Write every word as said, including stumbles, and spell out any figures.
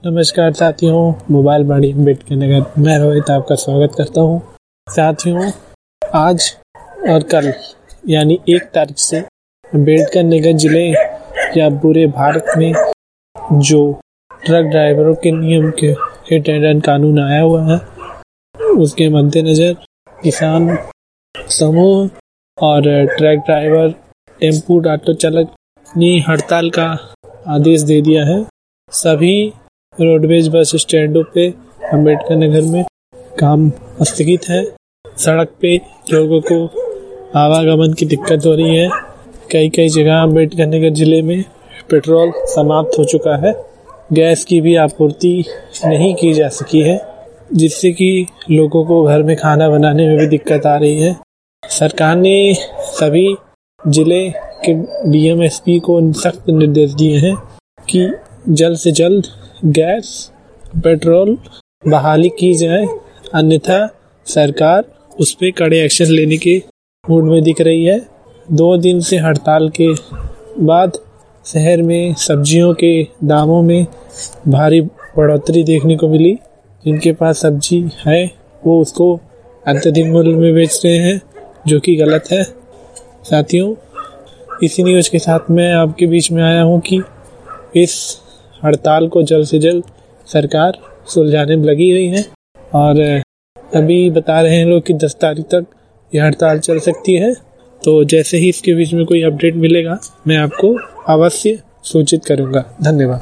नमस्कार साथियों, मोबाइल बड़ी अम्बेडकर नगर मैं रोहित आपका स्वागत करता हूं। साथियों, आज और कल यानी एक तारीख से अम्बेडकर नगर जिले या पूरे भारत में जो ट्रक ड्राइवरों के नियम के हिट एंड रन कानून आया हुआ है, उसके मद्देनजर किसान समूह और ट्रक ड्राइवर, टेम्पू ऑटो चालक ने हड़ताल का आदेश दे दिया है। सभी रोडवेज बस स्टैंडों पे अम्बेडकर नगर में काम स्थगित है। सड़क पे लोगों को आवागमन की दिक्कत हो रही है। कई कई जगह अम्बेडकर नगर जिले में पेट्रोल समाप्त हो चुका है। गैस की भी आपूर्ति नहीं की जा सकी है, जिससे कि लोगों को घर में खाना बनाने में भी दिक्कत आ रही है। सरकार ने सभी जिले के डी एम एस पी को सख्त निर्देश दिए हैं कि जल्द से जल्द गैस, पेट्रोल बहाली की जाए, अन्यथा सरकार उस पे कड़े एक्शन लेने के मूड में दिख रही है। दो दिन से हड़ताल के बाद शहर में सब्जियों के दामों में भारी बढ़ोतरी देखने को मिली। जिनके पास सब्जी है वो उसको अत्यधिक मूल्य में बेच रहे हैं, जो कि गलत है। साथियों, इसी न्यूज़ के साथ मैं आपके बीच में आया हूँ कि इस हड़ताल को जल्द से जल्द सरकार सुलझाने में लगी हुई है और अभी बता रहे हैं लोग कि दस तारीख तक यह हड़ताल चल सकती है। तो जैसे ही इसके बीच में कोई अपडेट मिलेगा मैं आपको अवश्य सूचित करूंगा। धन्यवाद।